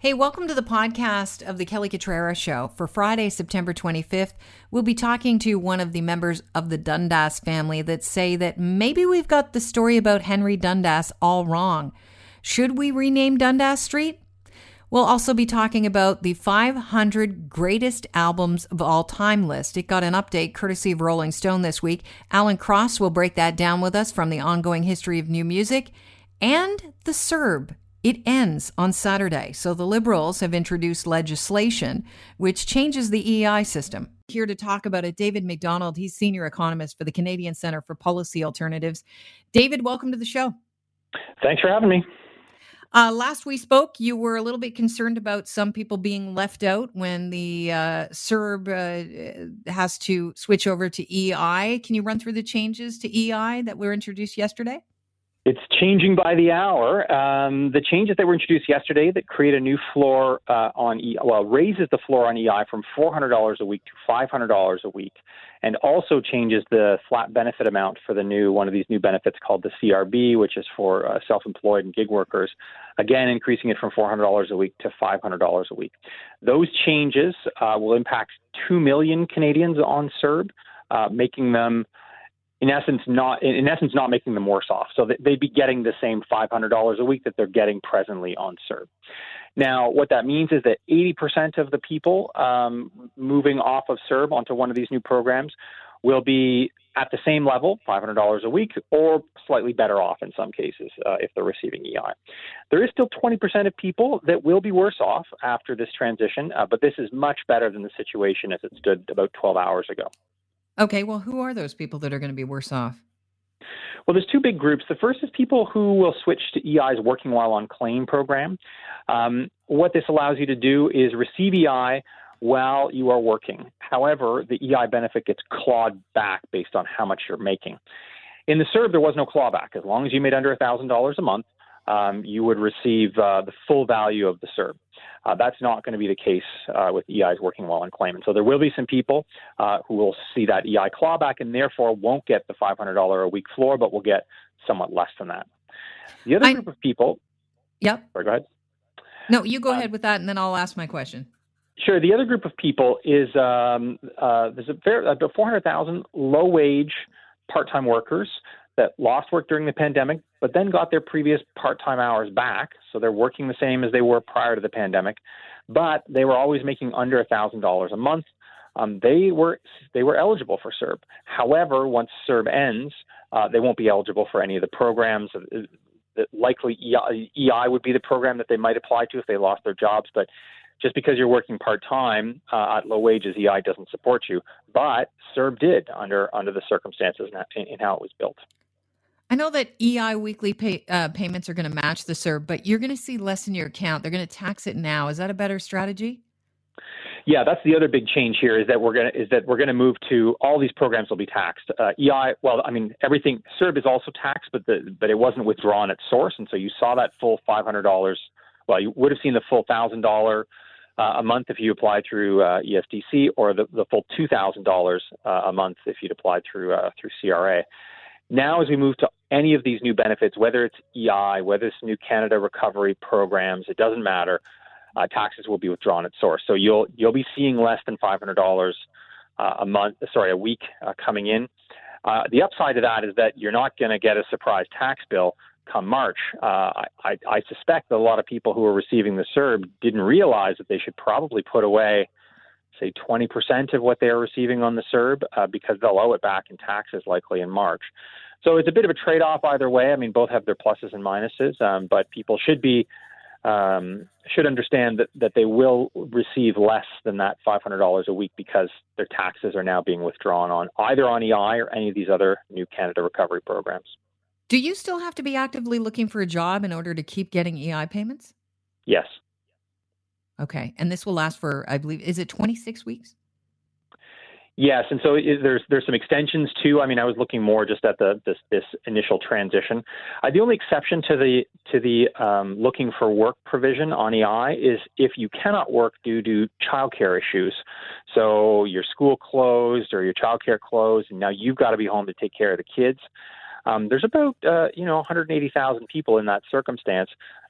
Hey, welcome to the podcast of the Kelly Cutrara Show. For Friday, September 25th, we'll be talking to one of the members of the Dundas family that say that maybe we've got the story about Henry Dundas all wrong. Should we rename Dundas Street? We'll also be talking about the 500 greatest albums of all time list. It got an update courtesy of Rolling Stone this week. Alan Cross will break that down with us from the ongoing history of new music. And the CERB. It ends on Saturday, so the Liberals have introduced legislation which changes the EI system. Here to talk about it, David McDonald. He's senior economist for the Canadian Centre for Policy Alternatives. David, welcome to the show. Thanks for having me. Last we spoke, you were a little bit concerned about some people being left out when the CERB has to switch over to EI. Can you run through the changes to EI that were introduced yesterday? It's changing by the hour. The changes that were introduced yesterday that create a new floor on EI, raises the floor on EI from $400 a week to $500 a week, and also changes the flat benefit amount for one of these new benefits called the CRB, which is for self-employed and gig workers, again increasing it from $400 a week to $500 a week. Those changes will impact 2 million Canadians on CERB, making them in essence not making them worse off. So they'd be getting the same $500 a week that they're getting presently on CERB. Now, what that means is that 80% of the people moving off of CERB onto one of these new programs will be at the same level, $500 a week, or slightly better off in some cases if they're receiving EI. There is still 20% of people that will be worse off after this transition, but this is much better than the situation as it stood about 12 hours ago. Okay, well, who are those people that are going to be worse off? Well, there's two big groups. The first is people who will switch to EI's Working While on Claim program. What this allows you to do is receive EI while you are working. However, the EI benefit gets clawed back based on how much you're making. In the CERB, there was no clawback. As long as you made under $1,000 a month, you would receive the full value of the CERB. That's not going to be the case with EI's Working While on Claim. And so there will be some people who will see that EI clawback and therefore won't get the $500 a week floor, but will get somewhat less than that. The other group of people... Yep. Sorry, go ahead. No, you go ahead with that, and then I'll ask my question. Sure. The other group of people is there's about 400,000 low-wage part-time workers that lost work during the pandemic, but then got their previous part-time hours back. So they're working the same as they were prior to the pandemic, but they were always making under $1,000 a month. They were eligible for CERB. However, once CERB ends, they won't be eligible for any of the programs. Likely EI would be the program that they might apply to if they lost their jobs, but just because you're working part-time at low wages, EI doesn't support you. But CERB did under the circumstances and how it was built. I know that EI weekly payments are going to match the CERB, but you're going to see less in your account. They're going to tax it now. Is that a better strategy? Yeah, that's the other big change here is that we're going to move to all these programs will be taxed. EI, everything CERB is also taxed, but it wasn't withdrawn at source, and so you saw that full $500. Well, you would have seen the full $1,000 a month if you applied through ESDC, or the full $2,000 a month if you'd applied through CRA. Now, as we move to any of these new benefits, whether it's EI, whether it's new Canada recovery programs, it doesn't matter. Taxes will be withdrawn at source. So you'll be seeing less than $500 a week coming in. The upside to that is that you're not going to get a surprise tax bill come March. I suspect that a lot of people who are receiving the CERB didn't realize that they should probably put away, say, 20% of what they are receiving on the CERB because they'll owe it back in taxes likely in March. So it's a bit of a trade-off either way. I mean, both have their pluses and minuses, but people should understand that they will receive less than that $500 a week because their taxes are now being withdrawn on either on EI or any of these other new Canada recovery programs. Do you still have to be actively looking for a job in order to keep getting EI payments? Yes. Okay. And this will last for, I believe, is it 26 weeks? Yes, and so there's some extensions too. I mean, I was looking more just at this initial transition. The only exception to the looking for work provision on EI is if you cannot work due to childcare issues. So your school closed or your childcare closed, and now you've got to be home to take care of the kids. There's about 180,000 people in that circumstance.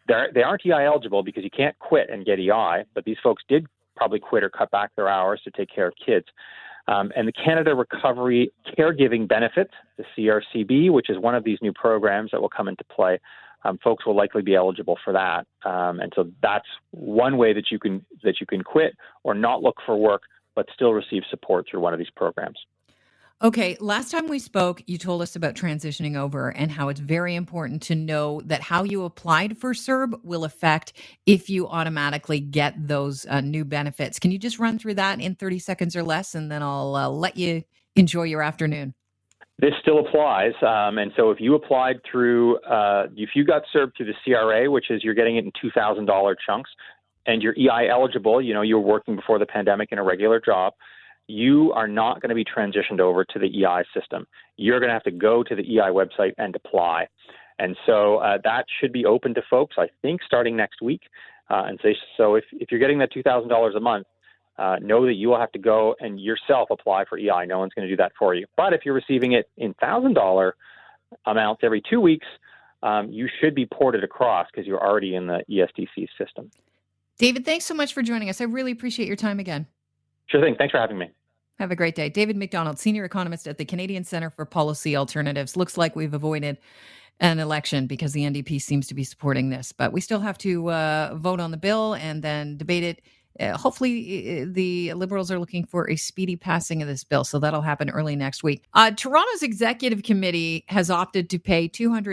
They aren't EI eligible because you can't quit and get EI, but these folks did probably quit or cut back their hours to take care of kids. And the Canada Recovery Caregiving Benefit, the CRCB, which is one of these new programs that will come into play, folks will likely be eligible for that. And so that's one way that you can quit or not look for work, but still receive support through one of these programs. Okay, last time we spoke, you told us about transitioning over and how it's very important to know that how you applied for CERB will affect if you automatically get those new benefits. Can you just run through that in 30 seconds or less, and then I'll let you enjoy your afternoon? This still applies. And so if you applied through, if you got CERB through the CRA, which is you're getting it in $2,000 chunks, and you're EI eligible, you were working before the pandemic in a regular job, you are not going to be transitioned over to the EI system. You're going to have to go to the EI website and apply. And so that should be open to folks, I think, starting next week. And so if you're getting that $2,000 a month, know that you will have to go and yourself apply for EI. No one's going to do that for you. But if you're receiving it in $1,000 amounts every 2 weeks, you should be ported across because you're already in the ESDC system. David, thanks so much for joining us. I really appreciate your time again. Sure thing. Thanks for having me. Have a great day. David McDonald, Senior Economist at the Canadian Centre for Policy Alternatives. Looks like we've avoided an election because the NDP seems to be supporting this, but we still have to vote on the bill and then debate it. Hopefully, the Liberals are looking for a speedy passing of this bill, so that'll happen early next week. Toronto's executive committee has opted to pay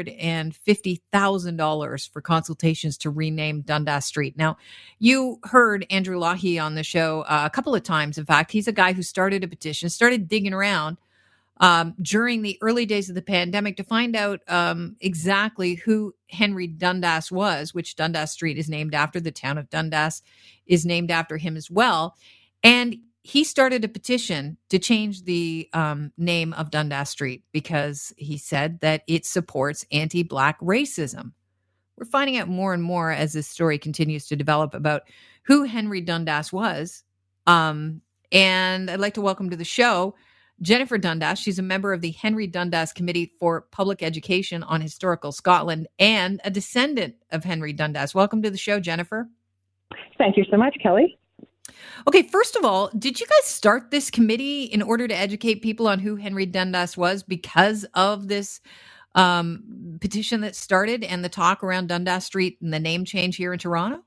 $250,000 for consultations to rename Dundas Street. Now, you heard Andrew Lougheed on the show a couple of times. In fact, he's a guy who started a petition, started digging around during the early days of the pandemic to find out exactly who Henry Dundas was, which Dundas Street is named after. The town of Dundas is named after him as well. And he started a petition to change the name of Dundas Street because he said that it supports anti-Black racism. We're finding out more and more as this story continues to develop about who Henry Dundas was. And I'd like to welcome to the show Jennifer Dundas. She's a member of the Henry Dundas Committee for Public Education on Historical Scotland and a descendant of Henry Dundas. Welcome to the show, Jennifer. Thank you so much, Kelly. Okay, first of all, did you guys start this committee in order to educate people on who Henry Dundas was because of this petition that started and the talk around Dundas Street and the name change here in Toronto?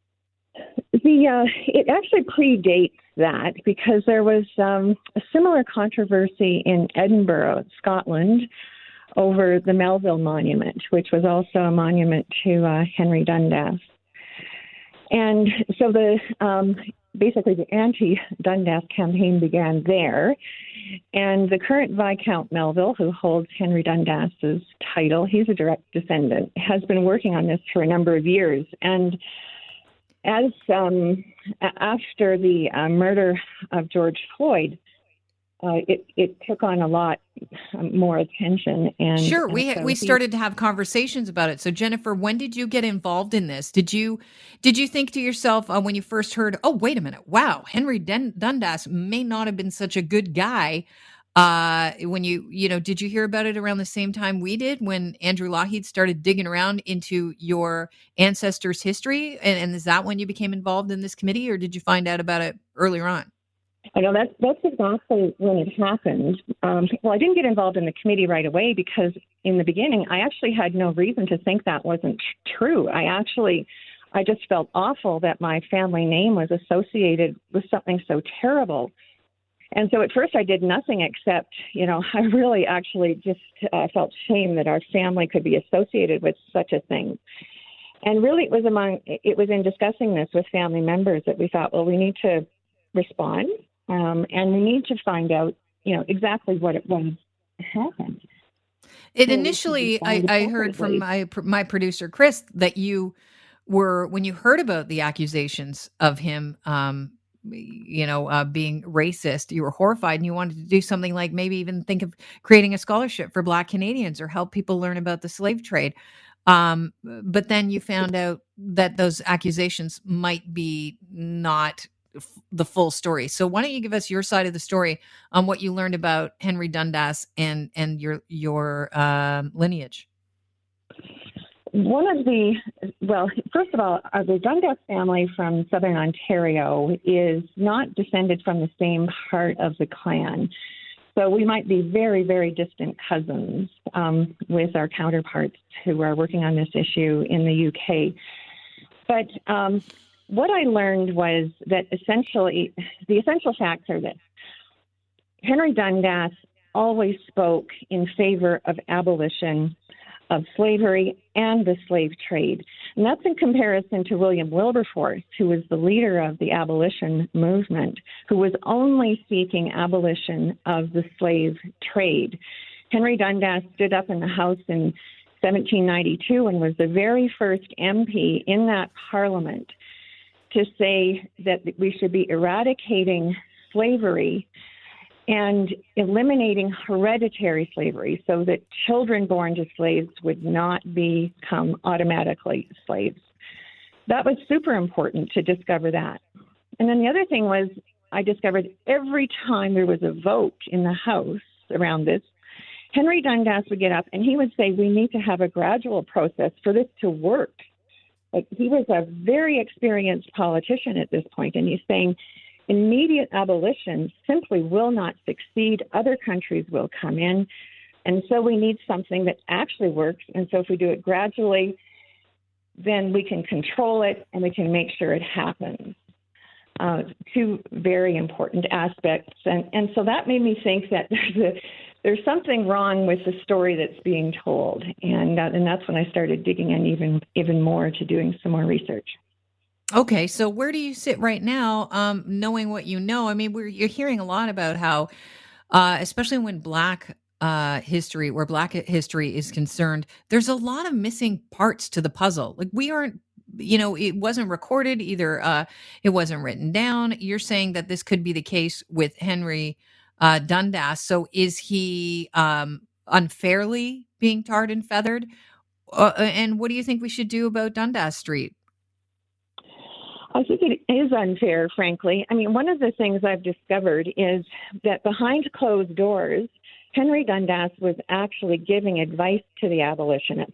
It actually predates that because there was a similar controversy in Edinburgh, Scotland, over the Melville Monument, which was also a monument to Henry Dundas. And so basically the anti-Dundas campaign began there. And the current Viscount Melville, who holds Henry Dundas's title, he's a direct descendant, has been working on this for a number of years. And as after the murder of George Floyd, it took on a lot more attention. And sure, we started to have conversations about it. So Jennifer, when did you get involved in this? Did you think to yourself when you first heard, oh, wait a minute, wow, Henry Dundas may not have been such a good guy? When did you hear about it around the same time we did when Andrew Lougheed started digging around into your ancestors' history? And is that when you became involved in this committee, or did you find out about it earlier on? I know that's exactly when it happened. Well, I didn't get involved in the committee right away because in the beginning, I actually had no reason to think that wasn't true. I just felt awful that my family name was associated with something so terrible. And so at first I did nothing except, I really actually just felt shame that our family could be associated with such a thing. And really it was in discussing this with family members that we thought, well, we need to respond and we need to find out, exactly what it was that happened. Initially, I heard from my producer, Chris, that you were, when you heard about the accusations of him, being racist, you were horrified and you wanted to do something like maybe even think of creating a scholarship for Black Canadians or help people learn about the slave trade. But then you found out that those accusations might be not the full story. So why don't you give us your side of the story on what you learned about Henry Dundas and your lineage? One of the, well, first of all, the Dundas family from Southern Ontario is not descended from the same part of the clan. So we might be very, very distant cousins with our counterparts who are working on this issue in the UK. But what I learned was that essentially, the essential facts are this. Henry Dundas always spoke in favor of abolition of slavery and the slave trade. And that's in comparison to William Wilberforce, who was the leader of the abolition movement, who was only seeking abolition of the slave trade. Henry Dundas stood up in the House in 1792 and was the very first MP in that parliament to say that we should be eradicating slavery and eliminating hereditary slavery so that children born to slaves would not become automatically slaves. That was super important to discover that. And then the other thing was I discovered every time there was a vote in the House around this, Henry Dundas would get up and he would say, we need to have a gradual process for this to work. Like, he was a very experienced politician at this point, and he's saying, immediate abolition simply will not succeed. Other countries will come in. And so we need something that actually works. And so if we do it gradually, then we can control it and we can make sure it happens. Two very important aspects. And so that made me think that there's something wrong with the story that's being told. And that's when I started digging in even more to doing some more research. Okay, so where do you sit right now, knowing what you know? I mean, you're hearing a lot about how, especially when Black history is concerned, there's a lot of missing parts to the puzzle. Like, we aren't, it wasn't recorded either. It wasn't written down. You're saying that this could be the case with Henry Dundas. So is he unfairly being tarred and feathered? And what do you think we should do about Dundas Street? I think it is unfair, frankly. I mean, one of the things I've discovered is that behind closed doors, Henry Dundas was actually giving advice to the abolitionists.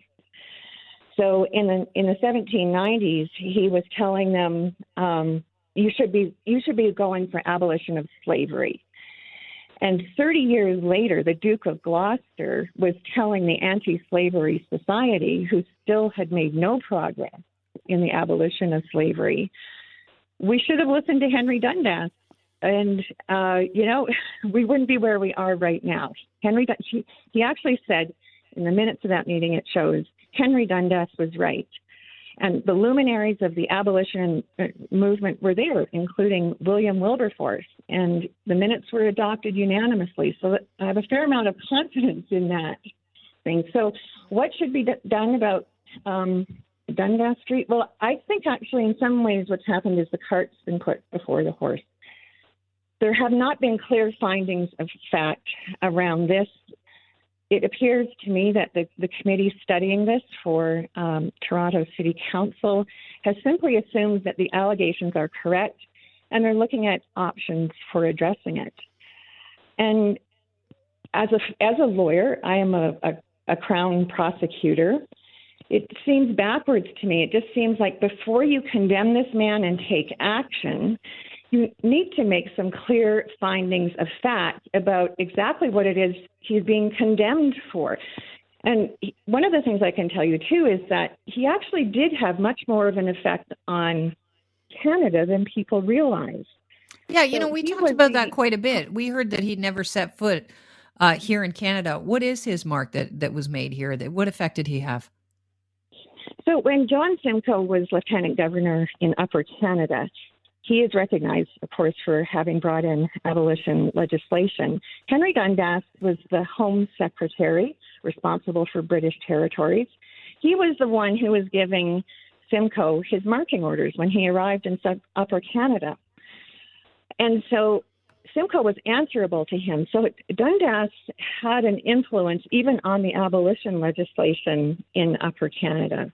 So in the 1790s, he was telling them, you should be going for abolition of slavery. And 30 years later, the Duke of Gloucester was telling the Anti-Slavery Society, who still had made no progress in the abolition of slavery, we should have listened to Henry Dundas. And, we wouldn't be where we are right now. He actually said in the minutes of that meeting, it shows Henry Dundas was right. And the luminaries of the abolition movement were there, including William Wilberforce. And the minutes were adopted unanimously. So I have a fair amount of confidence in that thing. So what should be done about Dundas Street? Well, I think actually in some ways what's happened is the cart's been put before the horse. There have not been clear findings of fact around this. It appears to me that the committee studying this for Toronto City Council has simply assumed that the allegations are correct, and they're looking at options for addressing it. And as a lawyer, I am a Crown prosecutor. It seems backwards to me. It just seems like before you condemn this man and take action, you need to make some clear findings of fact about exactly what it is he's being condemned for. And one of the things I can tell you, too, is that he actually did have much more of an effect on Canada than people realize. Yeah, we talked about that quite a bit. We heard that he'd never set foot here in Canada. What is his mark that was made here? What effect did he have? So when John Simcoe was Lieutenant Governor in Upper Canada, he is recognized, of course, for having brought in abolition legislation. Henry Dundas was the Home Secretary responsible for British territories. He was the one who was giving Simcoe his marching orders when he arrived in Upper Canada. And so Simcoe was answerable to him. So Dundas had an influence even on the abolition legislation in Upper Canada.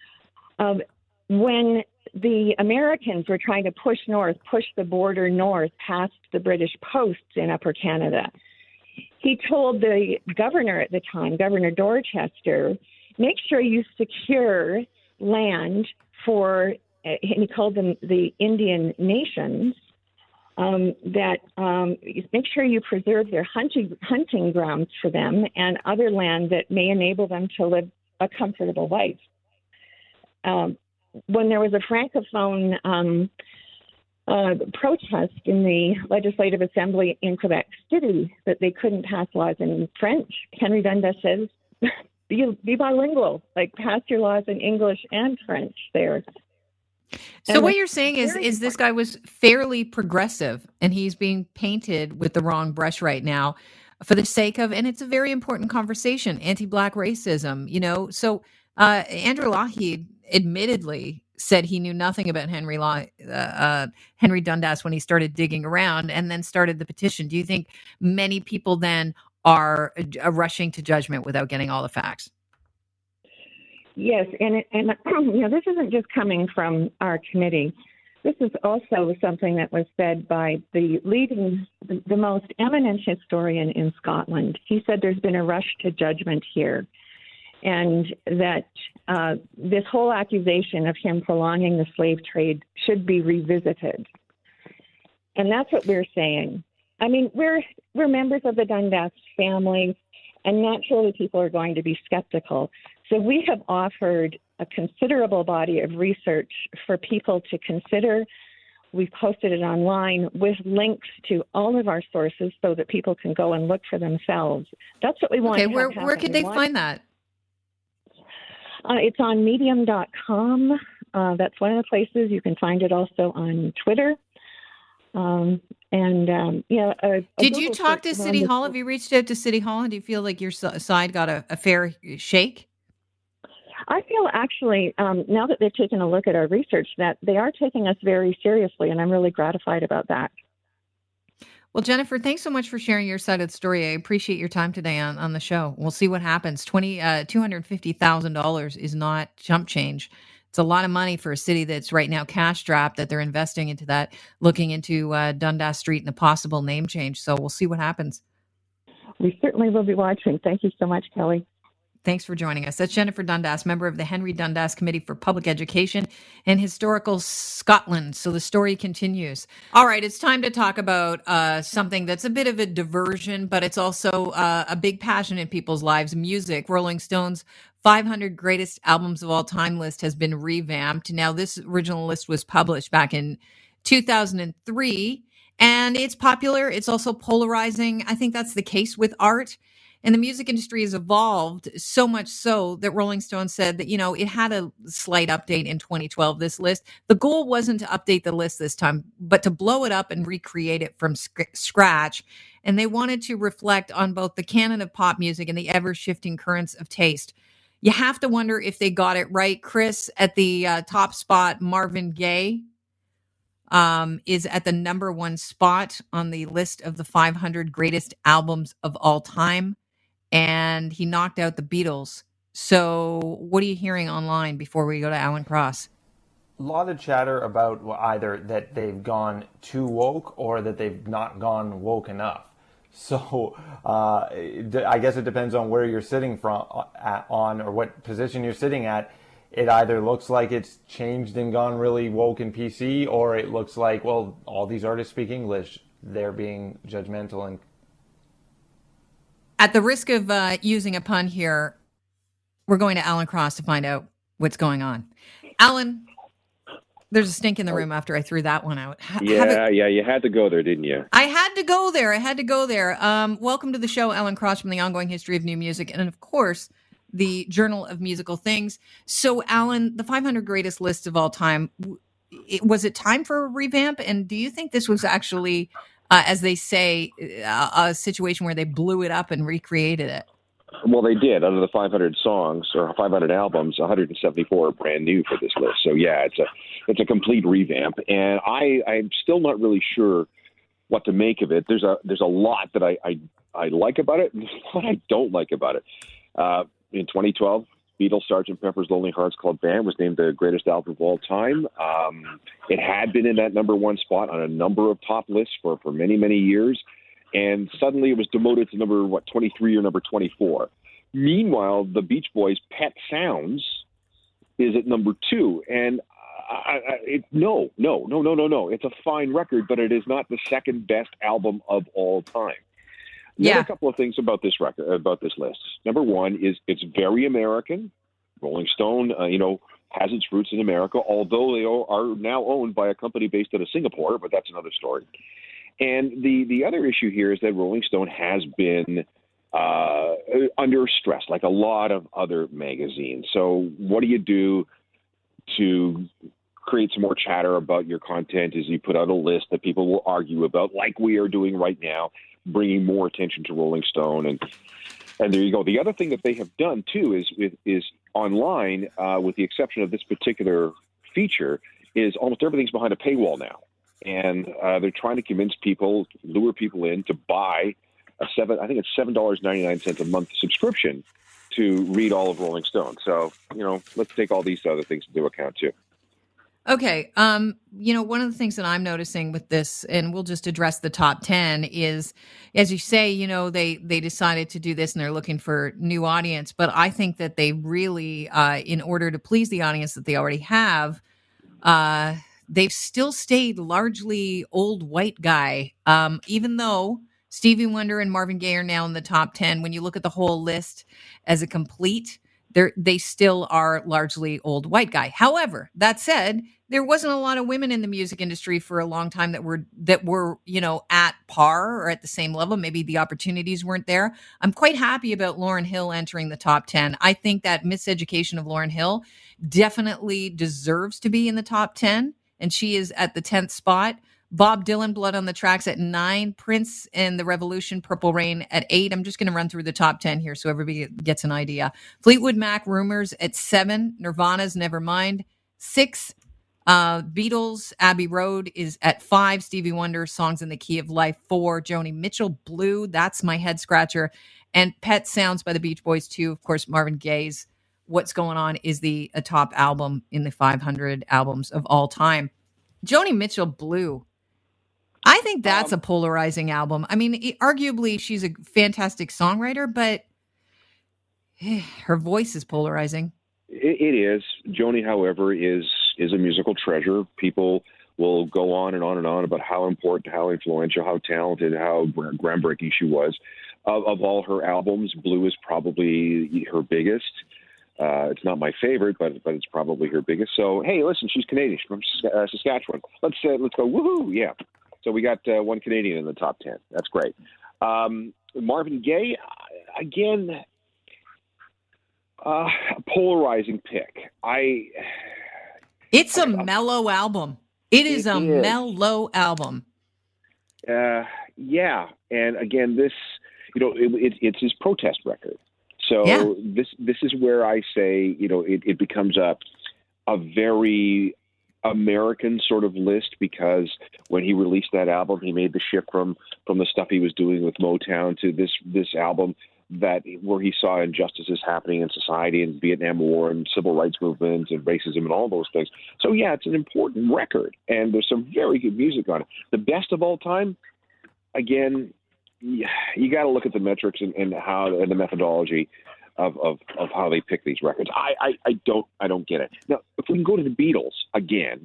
When the Americans were trying to push the border north past the British posts in Upper Canada, he told the governor at the time, Governor Dorchester, make sure you secure land for, and he called them the Indian nations, make sure you preserve their hunting grounds for them and other land that may enable them to live a comfortable life. When there was a Francophone protest in the Legislative Assembly in Quebec City that they couldn't pass laws in French, Henry Dundas says, be bilingual, like pass your laws in English and French there. So what you're saying is this guy was fairly progressive, and he's being painted with the wrong brush right now for the sake of, and it's a very important conversation, anti-Black racism, you know. So Andrew Lougheed admittedly said he knew nothing about Henry Dundas when he started digging around and then started the petition. Do you think many people then are rushing to judgment without getting all the facts? Yes, and you know, this isn't just coming from our committee. This is also something that was said by the most eminent historian in Scotland. He said there's been a rush to judgment here, and that this whole accusation of him prolonging the slave trade should be revisited. And that's what we're saying. I mean, we're members of the Dundas family, and naturally people are going to be skeptical. So we have offered a considerable body of research for people to consider. We've posted it online with links to all of our sources so that people can go and look for themselves. That's what we want. Okay, where could they find that? It's on medium.com. That's one of the places. You can find it also on Twitter. Did you talk to City Hall? Have you reached out to City Hall? And do you feel like your side got a fair shake? I feel actually, now that they've taken a look at our research, that they are taking us very seriously, and I'm really gratified about that. Well, Jennifer, thanks so much for sharing your side of the story. I appreciate your time today on the show. We'll see what happens. $250,000 is not chump change. It's a lot of money for a city that's right now cash-strapped, that they're investing into that, looking into Dundas Street and a possible name change. So we'll see what happens. We certainly will be watching. Thank you so much, Kelly. Thanks for joining us. That's Jennifer Dundas, member of the Henry Dundas Committee for Public Education and Historical Scotland. So the story continues. All right, it's time to talk about something that's a bit of a diversion, but it's also a big passion in people's lives, music. Rolling Stone's 500 Greatest Albums of All Time list has been revamped. Now, this original list was published back in 2003, and it's popular. It's also polarizing. I think that's the case with art. And the music industry has evolved so much so that Rolling Stone said that, you know, it had a slight update in 2012, this list. The goal wasn't to update the list this time, but to blow it up and recreate it from scratch. And they wanted to reflect on both the canon of pop music and the ever-shifting currents of taste. You have to wonder if they got it right. Chris, at the top spot, Marvin Gaye is at the number one spot on the list of the 500 greatest albums of all time. And he knocked out the Beatles. So what are you hearing online before we go to Alan Cross? A lot of chatter about either that they've gone too woke or that they've not gone woke enough. So I guess it depends on where you're sitting on or what position you're sitting at. It either looks like it's changed and gone really woke and PC, or it looks like, well, all these artists speak English. They're being judgmental. And at the risk of using a pun here, we're going to Alan Cross to find out what's going on. Alan, there's a stink in the room after I threw that one out. You had to go there, didn't you? I had to go there. Welcome to the show, Alan Cross, from the Ongoing History of New Music, and of course, the Journal of Musical Things. So, Alan, the 500 greatest lists of all time, was it time for a revamp? And do you think this was actually, as they say, a situation where they blew it up and recreated it? Well, they did. Out of the 500 songs or 500 albums, 174 are brand new for this list. So, yeah, it's a complete revamp. And I'm still not really sure what to make of it. There's a lot that I like about it and a lot I don't like about it. In 2012, Beatles' Sgt. Pepper's Lonely Hearts Club Band was named the greatest album of all time. It had been in that number one spot on a number of top lists for many, many years. And suddenly it was demoted to number 23 or number 24. Meanwhile, the Beach Boys' Pet Sounds is at number 2. And no. It's a fine record, but it is not the second best album of all time. Another couple of things about this record, about this list. Number one is it's very American. Rolling Stone, has its roots in America, although they are now owned by a company based out of Singapore, but that's another story. And the other issue here is that Rolling Stone has been under stress, like a lot of other magazines. So what do you do to create some more chatter about your content? Is you put out a list that people will argue about, like we are doing right now, bringing more attention to Rolling Stone. And there you go. The other thing that they have done, too, is online, with the exception of this particular feature, is almost everything's behind a paywall now. And they're trying to convince people, lure people in to buy it's $7.99 a month subscription to read all of Rolling Stone. So, let's take all these other things into account, too. Okay. One of the things that I'm noticing with this, and we'll just address the top 10, is, as you say, they decided to do this and they're looking for new audience. But I think that they really, in order to please the audience that they already have, they've still stayed largely old white guy, even though Stevie Wonder and Marvin Gaye are now in the top 10. When you look at the whole list as a complete, they still are largely old white guy. However, that said, there wasn't a lot of women in the music industry for a long time that were at par or at the same level. Maybe the opportunities weren't there. I'm quite happy about Lauryn Hill entering the top 10. I think that Miseducation of Lauryn Hill definitely deserves to be in the top 10, and she is at the 10th spot. Bob Dylan, Blood on the Tracks at 9, Prince and the Revolution, Purple Rain at 8. I'm just going to run through the top 10 here so everybody gets an idea. Fleetwood Mac, Rumors at 7, Nirvana's Nevermind 6, Beatles, Abbey Road is at 5, Stevie Wonder, Songs in the Key of Life 4, Joni Mitchell, Blue, that's my head scratcher, and Pet Sounds by the Beach Boys 2. Of course, Marvin Gaye's What's Going On is a top album in the 500 albums of all time. Joni Mitchell, Blue. I think that's a polarizing album. I mean, arguably she's a fantastic songwriter, but her voice is polarizing. It is. Joni, however, is a musical treasure. People will go on and on and on about how important, how influential, how talented, how groundbreaking she was. Of all her albums, Blue is probably her biggest. It's not my favorite, but it's probably her biggest. So, hey, listen, she's Canadian. She's from Saskatchewan. Let's go, woohoo, yeah. So we got one Canadian in the top 10. That's great. Marvin Gaye, again, a polarizing pick. It's a mellow album. It is a mellow album. Yeah. And again, this, it's his protest record. So this is where I say, it becomes a very American sort of list, because when he released that album, he made the shift from the stuff he was doing with Motown to this album where he saw injustices happening in society and Vietnam War and civil rights movements and racism and all those things. So yeah, it's an important record, and there's some very good music on it. The best of all time, again, you got to look at the metrics and the methodology of how they pick these records. I don't get it. Now, if we can go to the Beatles again,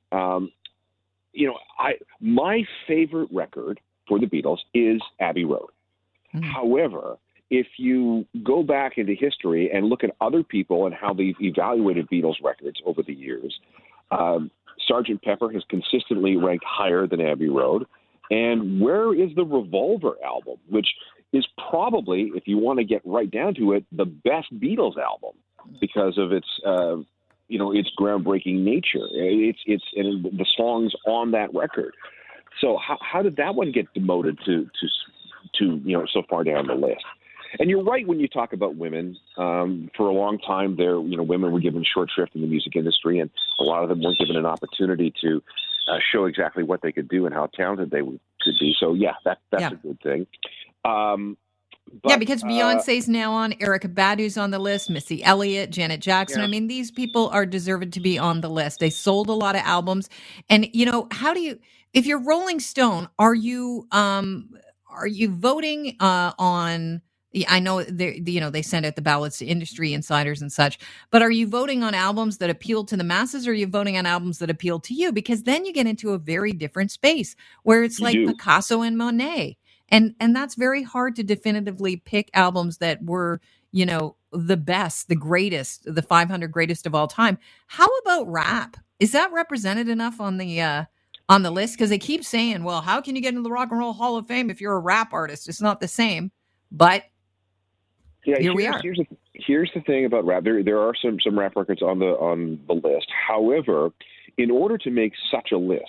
my favorite record for the Beatles is Abbey Road. Mm-hmm. However, if you go back into history and look at other people and how they've evaluated Beatles records over the years, Sgt. Pepper has consistently ranked higher than Abbey Road. And where is the Revolver album, which is probably, if you want to get right down to it, the best Beatles album because of its groundbreaking nature. It's the songs on that record. So how did that one get demoted to so far down the list? And you're right when you talk about women. For a long time, women were given short shrift in the music industry, and a lot of them weren't given an opportunity to show exactly what they could do and how talented they could be. So yeah, that's a good thing. Because Beyonce's now on, Erykah Badu's on the list, Missy Elliott, Janet Jackson. Yeah. I mean, these people are deserved to be on the list. They sold a lot of albums. And, if you're Rolling Stone, are you voting on Yeah, I know they send out the ballots to industry insiders and such, but are you voting on albums that appeal to the masses, or are you voting on albums that appeal to you? Because then you get into a very different space where it's You like do. Picasso and Monet. And that's very hard to definitively pick albums that were, the best, the greatest, the 500 greatest of all time. How about rap? Is that represented enough on the list? Because they keep saying, well, how can you get into the Rock and Roll Hall of Fame if you're a rap artist? It's not the same. But yeah, here we are. Here's the thing about rap. There are some rap records on the list. However, in order to make such a list,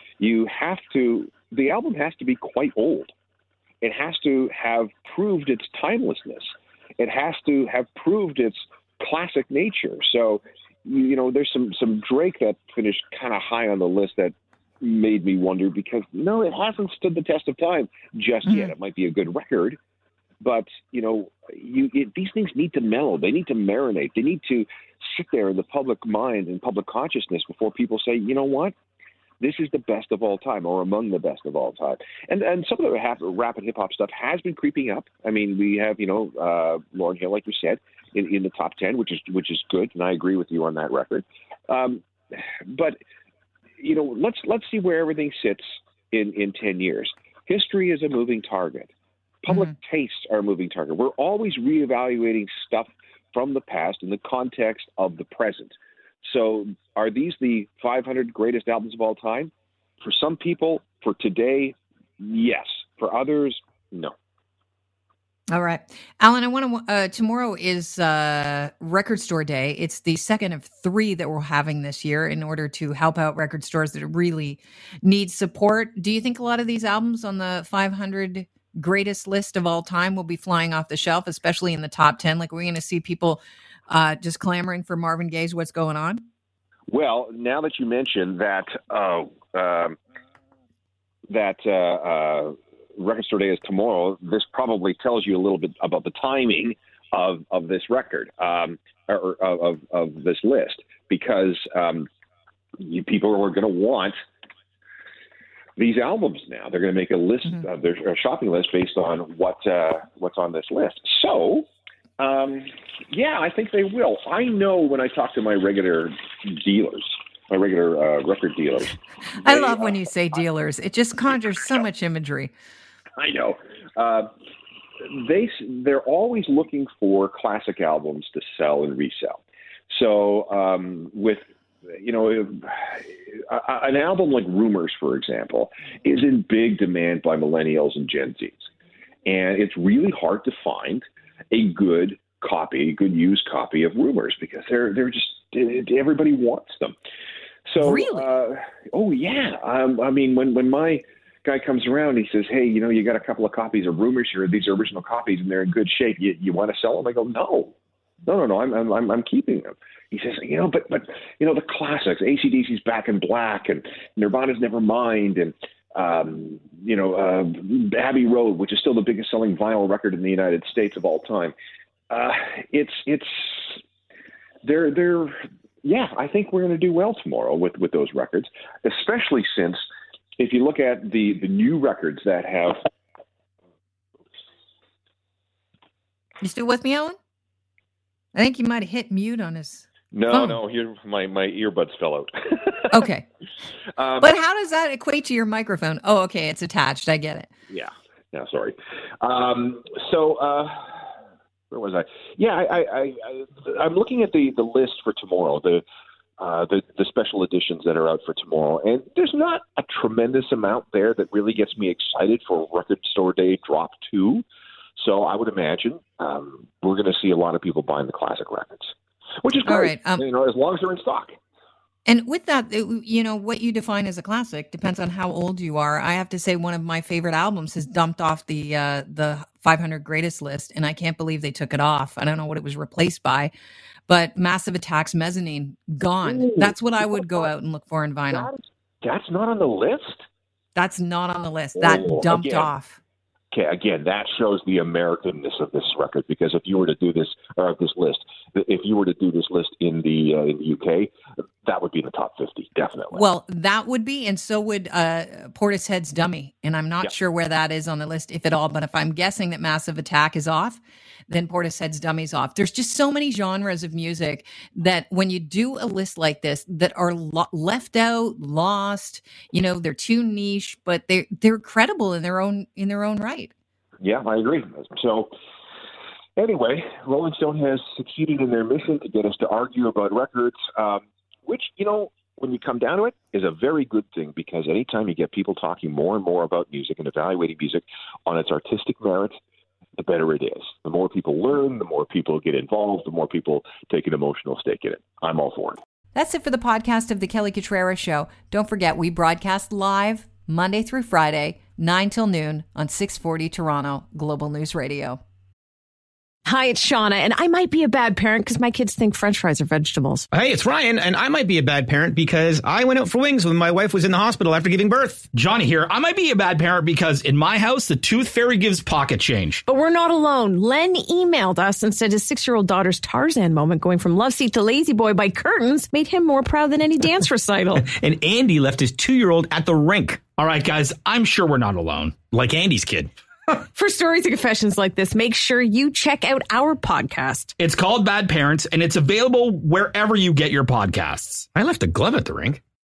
the album has to be quite old. It has to have proved its timelessness. It has to have proved its classic nature. So, there's some Drake that finished kind of high on the list that made me wonder, because no, it hasn't stood the test of time just yet. It might be a good record, but these things need to mellow. They need to marinate. They need to sit there in the public mind and public consciousness before people say, you know what, this is the best of all time, or among the best of all time. And some of the rap and hip hop stuff has been creeping up. I mean, we have Lauryn Hill, like you said, in the top 10, which is good, and I agree with you on that record. But let's see where everything sits in 10 years. History is a moving target. Public tastes are a moving target. We're always reevaluating stuff from the past in the context of the present. So are these the 500 greatest albums of all time? For some people, for today, yes. For others, no. All right. Alan, I want to, tomorrow is Record Store Day. It's the second of 3 that we're having this year in order to help out record stores that really need support. Do you think a lot of these albums on the 500 greatest list of all time will be flying off the shelf, especially in the top 10? Like, we're going to see people just clamoring for Marvin Gaye's What's Going On? Well, now that you mentioned that, Record Store Day is tomorrow, this probably tells you a little bit about the timing of this record, or of this list, because people are going to want these albums now. They're going to make a list, a shopping list based on what's on this list. So, yeah, I think they will. I know when I talk to my regular dealers, my regular record dealers. I love when you say dealers. It just conjures so much imagery. I know. They're always looking for classic albums to sell and resell. So with an album like Rumors, for example, is in big demand by millennials and Gen Zs, and it's really hard to find a good used copy of Rumors, because they're just, everybody wants them. So really, oh yeah. I mean, when my guy comes around, he says, "Hey, you got a couple of copies of Rumors here. These are original copies, and they're in good shape. You want to sell them?" I go, "No. I'm keeping them." He says, but the classics, AC/DC's Back in Black and Nirvana's Nevermind, and Abbey Road, which is still the biggest selling vinyl record in the United States of all time. Yeah, I think we're going to do well tomorrow with those records, especially since if you look at the new records that have. You still with me, Alan? I think you might have hit mute on his. No, here my earbuds fell out. Okay. But how does that equate to your microphone? Oh, okay, it's attached. I get it. Yeah, sorry. Where was I? Yeah, I'm looking at the list for tomorrow, the special editions that are out for tomorrow, and there's not a tremendous amount there that really gets me excited for Record Store Day Drop 2. So I would imagine we're going to see a lot of people buying the classic records, which is great. All right. As long as they're in stock. And with that, what you define as a classic depends on how old you are. I have to say, one of my favorite albums has dumped off the 500 greatest list, and I can't believe they took it off. I don't know what it was replaced by, but Massive Attack's Mezzanine, gone. Ooh, that's what I would go out and look for in vinyl. That's not on the list? That's not on the list. That dumped off. Okay, again, that shows the Americanness of this record, because if you were to do this, or this list, if you were to do this list in the UK, that would be in the top 50, definitely. Well, that would be, and so would Portishead's Dummy. And I'm not sure where that is on the list, if at all. But if I'm guessing that Massive Attack is off, then Portishead's Dummy's off. There's just so many genres of music that when you do a list like this that are left out, lost, they're too niche, but they're credible in their own right. Yeah, I agree. So anyway, Rolling Stone has succeeded in their mission to get us to argue about records, which, when you come down to it, is a very good thing, because anytime you get people talking more and more about music and evaluating music on its artistic merit, the better it is. The more people learn, the more people get involved, the more people take an emotional stake in it. I'm all for it. That's it for the podcast of The Kelly Cutrara Show. Don't forget, we broadcast live Monday through Friday, 9 till noon on 640 Toronto Global News Radio. Hi, it's Shauna, and I might be a bad parent because my kids think French fries are vegetables. Hey, it's Ryan, and I might be a bad parent because I went out for wings when my wife was in the hospital after giving birth. Johnny here. I might be a bad parent because in my house, the tooth fairy gives pocket change. But we're not alone. Len emailed us and said his 6-year-old daughter's Tarzan moment going from love seat to lazy boy by curtains made him more proud than any dance recital. And Andy left his 2-year-old at the rink. All right, guys, I'm sure we're not alone. Like Andy's kid. For stories and confessions like this, make sure you check out our podcast. It's called Bad Parents, and it's available wherever you get your podcasts. I left a glove at the rink.